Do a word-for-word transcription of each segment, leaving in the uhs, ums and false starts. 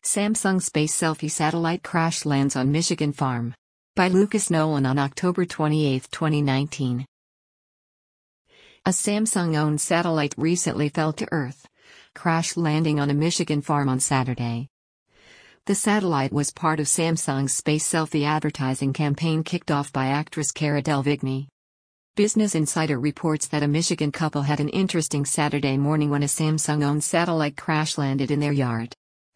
Samsung space selfie satellite crash lands on Michigan farm. By Lucas Nolan on October twenty-eighth, twenty nineteen. A Samsung-owned satellite recently fell to Earth, crash landing on a Michigan farm on Saturday. The satellite was part of Samsung's space selfie advertising campaign kicked off by actress Cara Delevingne. Business Insider reports that a Michigan couple had an interesting Saturday morning when a Samsung-owned satellite crash landed in their yard.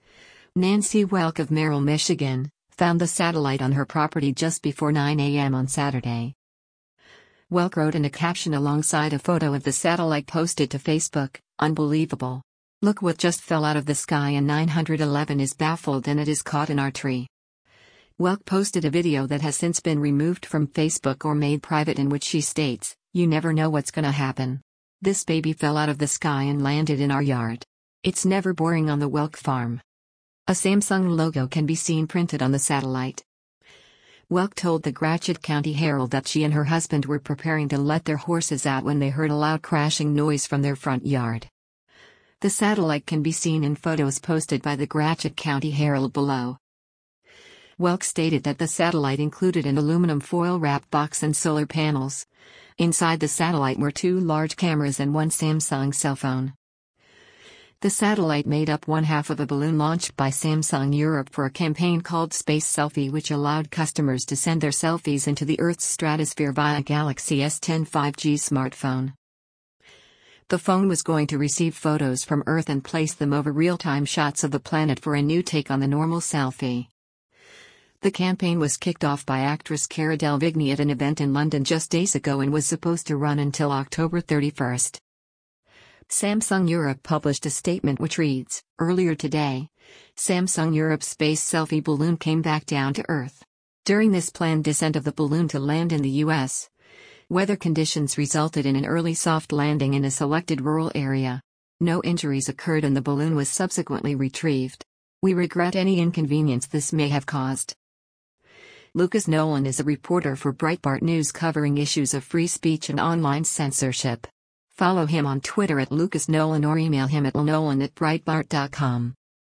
Nancy Welk of Merrill, Michigan, found the satellite on her property just before nine a m on Saturday. Welk wrote in a caption alongside a photo of the satellite posted to Facebook, "Unbelievable. Look what just fell out of the sky and nine eleven is baffled and it is caught in our tree." Welk posted a video that has since been removed from Facebook or made private in which she states, "You never know what's gonna happen. This baby fell out of the sky and landed in our yard. It's never boring on the Welk farm." A Samsung logo can be seen printed on the satellite. Welk told the Gratiot County Herald that she and her husband were preparing to let their horses out when they heard a loud crashing noise from their front yard. The satellite can be seen in photos posted by the Gratiot County Herald below. Welk stated that the satellite included an aluminum foil wrap box and solar panels. Inside the satellite were two large cameras and one Samsung cell phone. The satellite made up one half of a balloon launched by Samsung Europe for a campaign called Space Selfie, which allowed customers to send their selfies into the Earth's stratosphere via Galaxy S ten five G smartphone. The phone was going to receive photos from Earth and place them over real-time shots of the planet for a new take on the normal selfie. The campaign was kicked off by actress Cara Delevingne at an event in London just days ago and was supposed to run until October thirty-first. Samsung Europe published a statement which reads, "Earlier today, Samsung Europe's space selfie balloon came back down to Earth. During this planned descent of the balloon to land in the U S, weather conditions resulted in an early soft landing in a selected rural area. No injuries occurred and the balloon was subsequently retrieved. We regret any inconvenience this may have caused." Lucas Nolan is a reporter for Breitbart News covering issues of free speech and online censorship. Follow him on Twitter at Lucas Nolan or email him at lnolan at breitbart dot com.